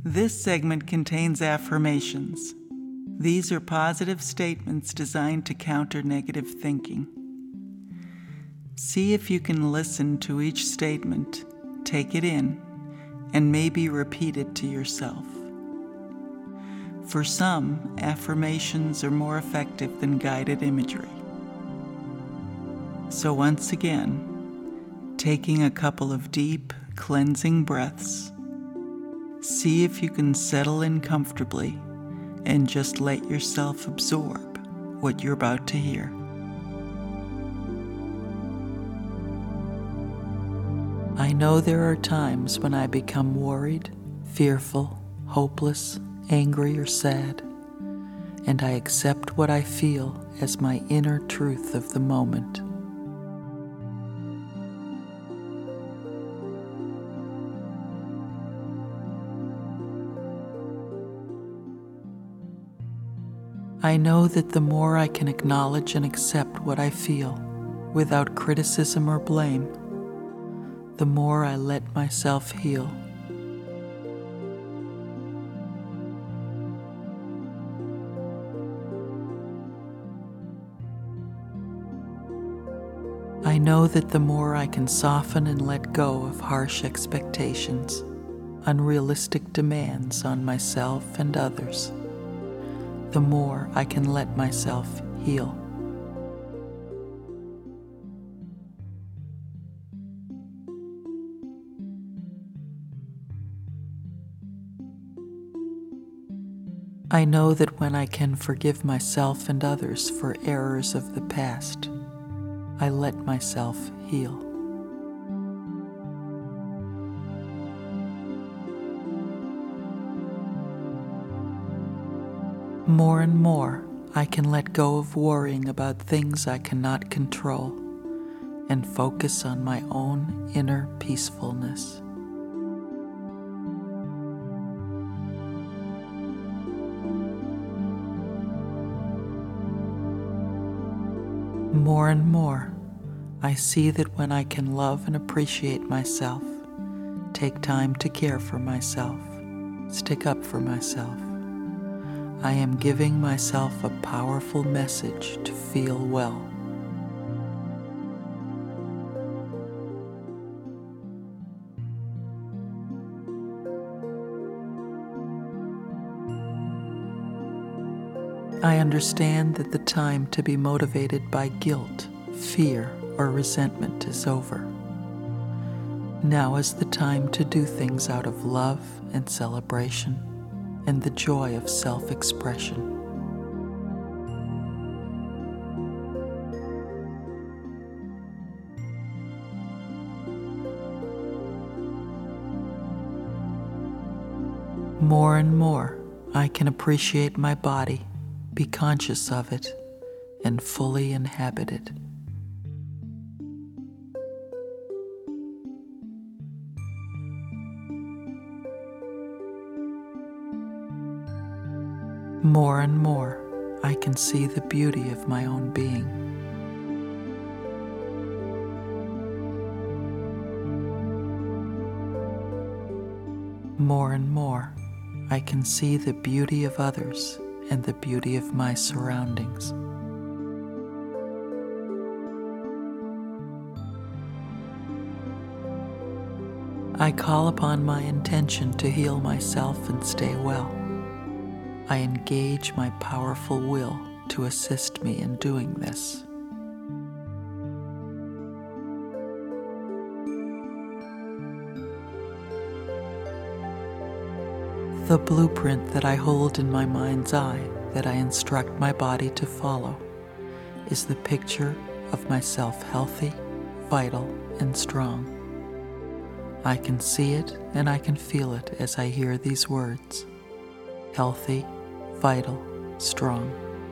This segment contains affirmations. These are positive statements designed to counter negative thinking. See if you can listen to each statement, take it in, and maybe repeat it to yourself. For some, affirmations are more effective than guided imagery. So once again, taking a couple of deep, cleansing breaths, see if you can settle in comfortably and just let yourself absorb what you're about to hear. I know there are times when I become worried, fearful, hopeless, angry, or sad, and I accept what I feel as my inner truth of the moment. I know that the more I can acknowledge and accept what I feel without criticism or blame, the more I let myself heal. I know that the more I can soften and let go of harsh expectations, unrealistic demands on myself and others, the more I can let myself heal. I know that when I can forgive myself and others for errors of the past, I let myself heal. More and more, I can let go of worrying about things I cannot control and focus on my own inner peacefulness. More and more, I see that when I can love and appreciate myself, take time to care for myself, stick up for myself, I am giving myself a powerful message to feel well. I understand that the time to be motivated by guilt, fear, or resentment is over. Now is the time to do things out of love and celebration and the joy of self-expression. More and more, I can appreciate my body, be conscious of it, and fully inhabit it. More and more, I can see the beauty of my own being. More and more, I can see the beauty of others and the beauty of my surroundings. I call upon my intention to heal myself and stay well. I engage my powerful will to assist me in doing this. The blueprint that I hold in my mind's eye that I instruct my body to follow is the picture of myself healthy, vital, and strong. I can see it and I can feel it as I hear these words: healthy, vital, strong.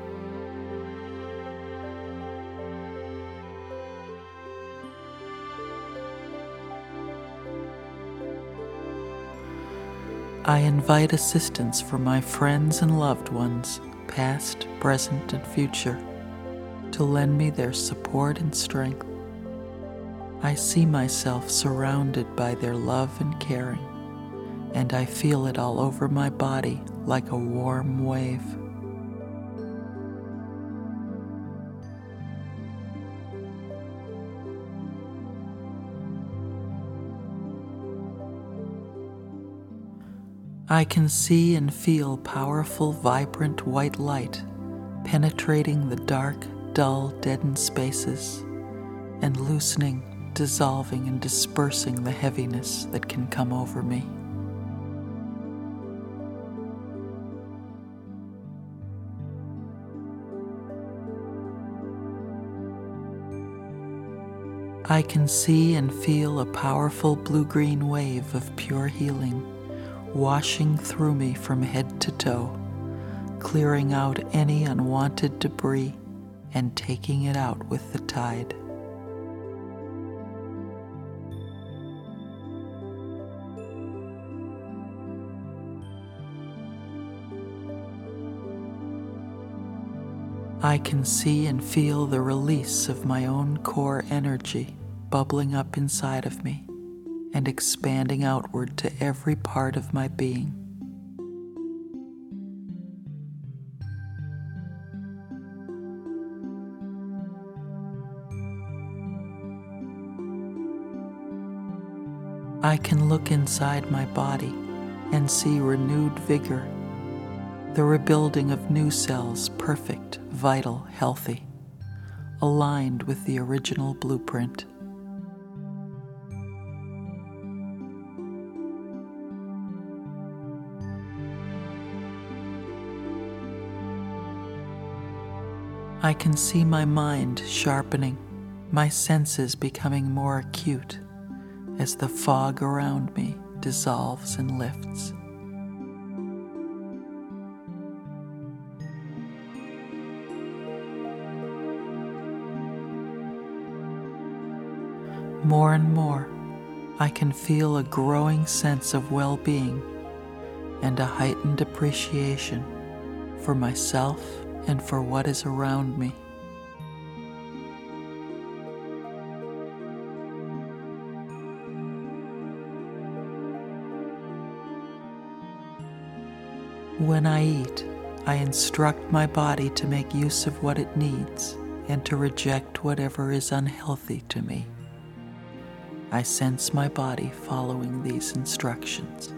I invite assistance from my friends and loved ones, past, present, and future, to lend me their support and strength. I see myself surrounded by their love and caring, and I feel it all over my body like a warm wave. I can see and feel powerful, vibrant white light penetrating the dark, dull, deadened spaces and loosening, dissolving, and dispersing the heaviness that can come over me. I can see and feel a powerful blue-green wave of pure healing washing through me from head to toe, clearing out any unwanted debris and taking it out with the tide. I can see and feel the release of my own core energy bubbling up inside of me and expanding outward to every part of my being. I can look inside my body and see renewed vigor, the rebuilding of new cells, perfect, vital, healthy, aligned with the original blueprint. I can see my mind sharpening, my senses becoming more acute as the fog around me dissolves and lifts. More and more, I can feel a growing sense of well-being and a heightened appreciation for myself and for what is around me. When I eat, I instruct my body to make use of what it needs and to reject whatever is unhealthy to me. I sense my body following these instructions.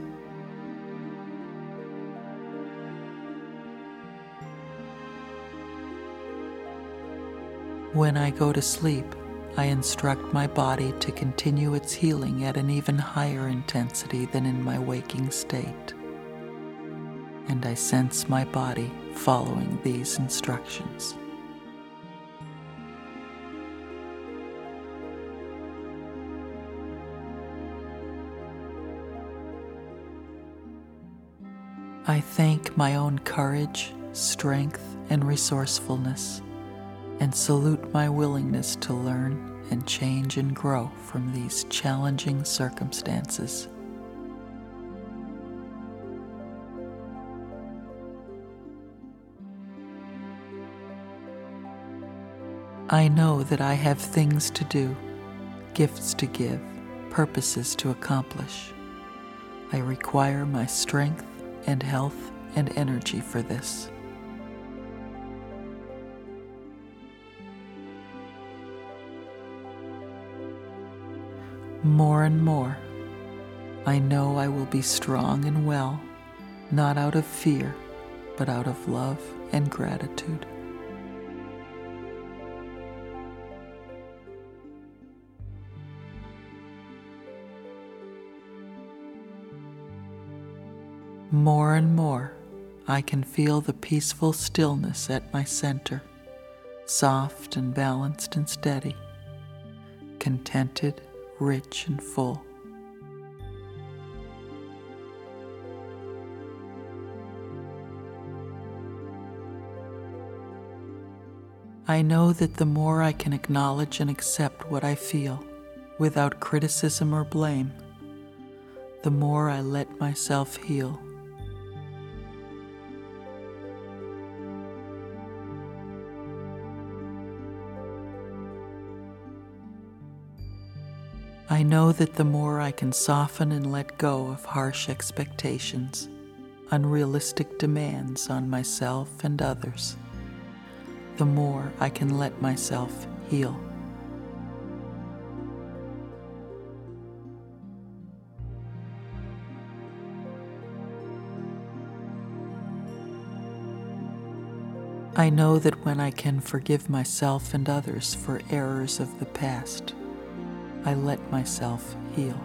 When I go to sleep, I instruct my body to continue its healing at an even higher intensity than in my waking state. And I sense my body following these instructions. I thank my own courage, strength, and resourcefulness, and salute my willingness to learn and change and grow from these challenging circumstances. I know that I have things to do, gifts to give, purposes to accomplish. I require my strength and health and energy for this. More and more, I know I will be strong and well, not out of fear, but out of love and gratitude. More and more, I can feel the peaceful stillness at my center, soft and balanced and steady, contented, rich and full. I know that the more I can acknowledge and accept what I feel, without criticism or blame, the more I let myself heal. I know that the more I can soften and let go of harsh expectations, unrealistic demands on myself and others, the more I can let myself heal. I know that when I can forgive myself and others for errors of the past, I let myself heal.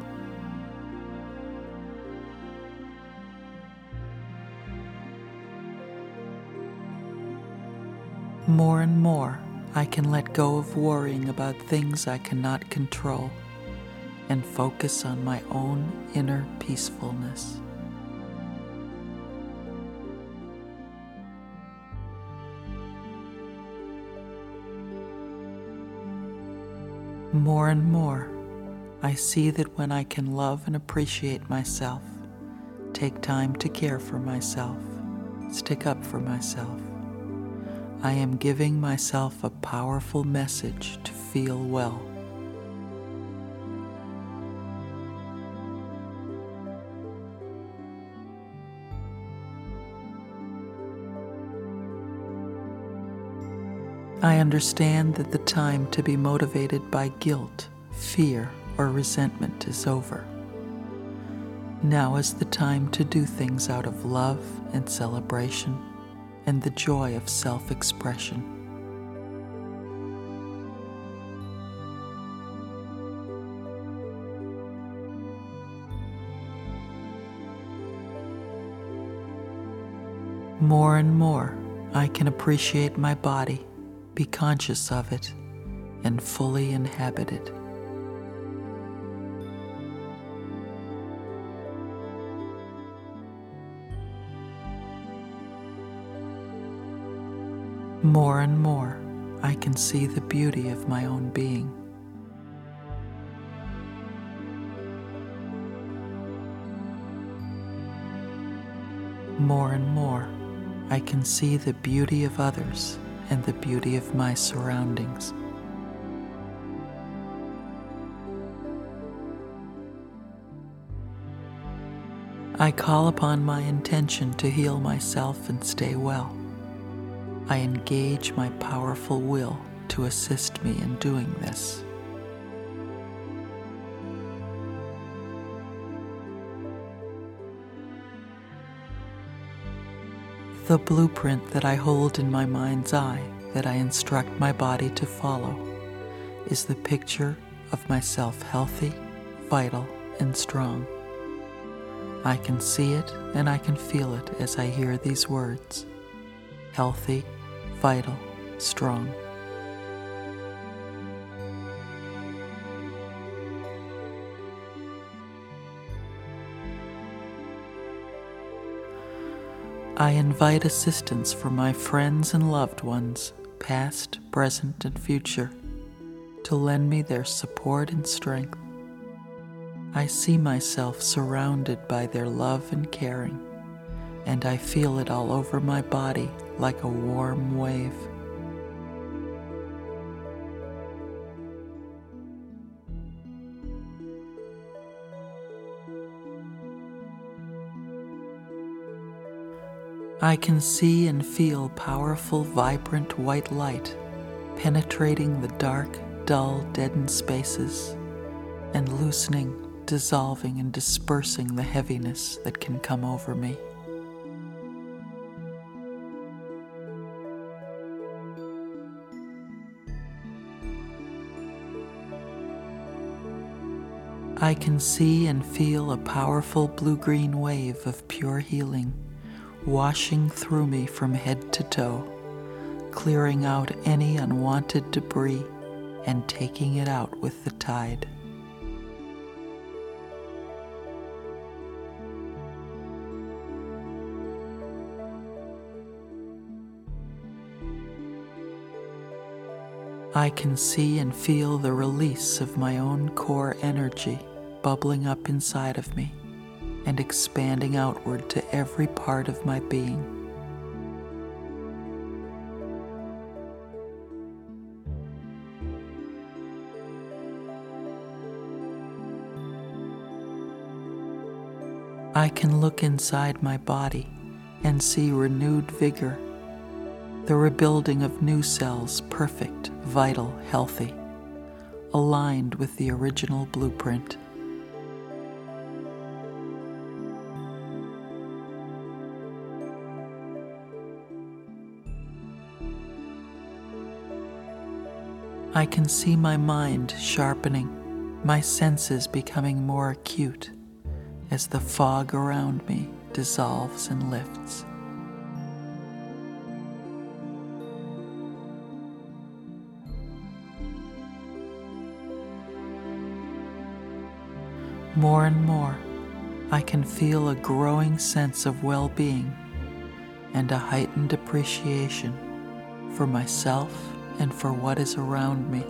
More and more, I can let go of worrying about things I cannot control and focus on my own inner peacefulness. More and more, I see that when I can love and appreciate myself, take time to care for myself, stick up for myself, I am giving myself a powerful message to feel well. I understand that the time to be motivated by guilt, fear, or resentment is over. Now is the time to do things out of love and celebration and the joy of self-expression. More and more, I can appreciate my body, be conscious of it, and fully inhabit it. More and more, I can see the beauty of my own being. More and more, I can see the beauty of others and the beauty of my surroundings. I call upon my intention to heal myself and stay well. I engage my powerful will to assist me in doing this. The blueprint that I hold in my mind's eye, that I instruct my body to follow, is the picture of myself healthy, vital, and strong. I can see it and I can feel it as I hear these words: healthy, vital, strong. I invite assistance from my friends and loved ones, past, present, and future, to lend me their support and strength. I see myself surrounded by their love and caring, and I feel it all over my body like a warm wave. I can see and feel powerful, vibrant white light penetrating the dark, dull, deadened spaces and loosening, dissolving, and dispersing the heaviness that can come over me. I can see and feel a powerful blue-green wave of pure healing washing through me from head to toe, clearing out any unwanted debris and taking it out with the tide. I can see and feel the release of my own core energy bubbling up inside of me and expanding outward to every part of my being. I can look inside my body and see renewed vigor, the rebuilding of new cells, perfect, vital, healthy, aligned with the original blueprint. I can see my mind sharpening, my senses becoming more acute as the fog around me dissolves and lifts. More and more, I can feel a growing sense of well-being and a heightened appreciation for myself and for what is around me.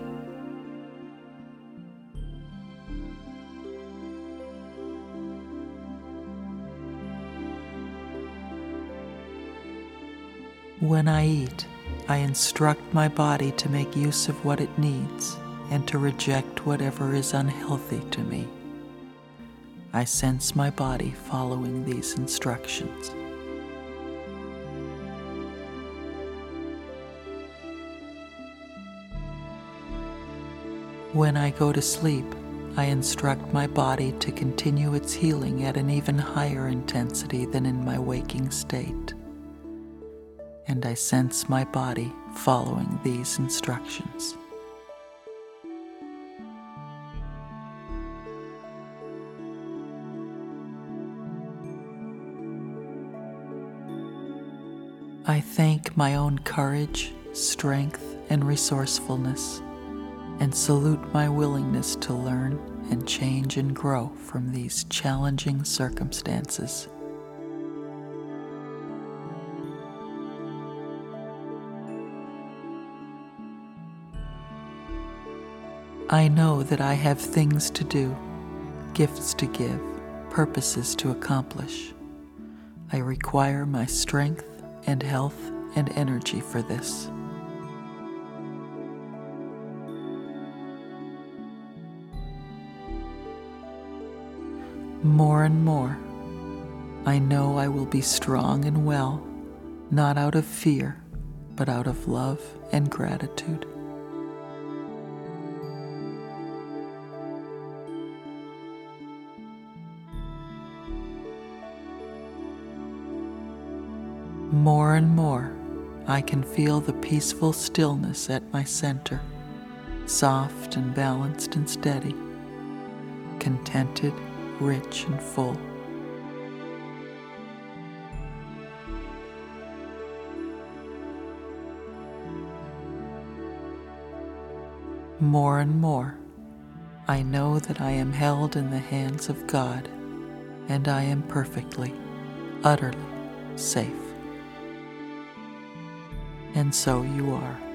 When I eat, I instruct my body to make use of what it needs and to reject whatever is unhealthy to me. I sense my body following these instructions. When I go to sleep, I instruct my body to continue its healing at an even higher intensity than in my waking state. And I sense my body following these instructions. I thank my own courage, strength, and resourcefulness, and salute my willingness to learn and change and grow from these challenging circumstances. I know that I have things to do, gifts to give, purposes to accomplish. I require my strength and health and energy for this. More and more, I know I will be strong and well, not out of fear, but out of love and gratitude. More and more, I can feel the peaceful stillness at my center, soft and balanced and steady, contented, rich and full. More and more, I know that I am held in the hands of God, and I am perfectly, utterly safe. And so you are.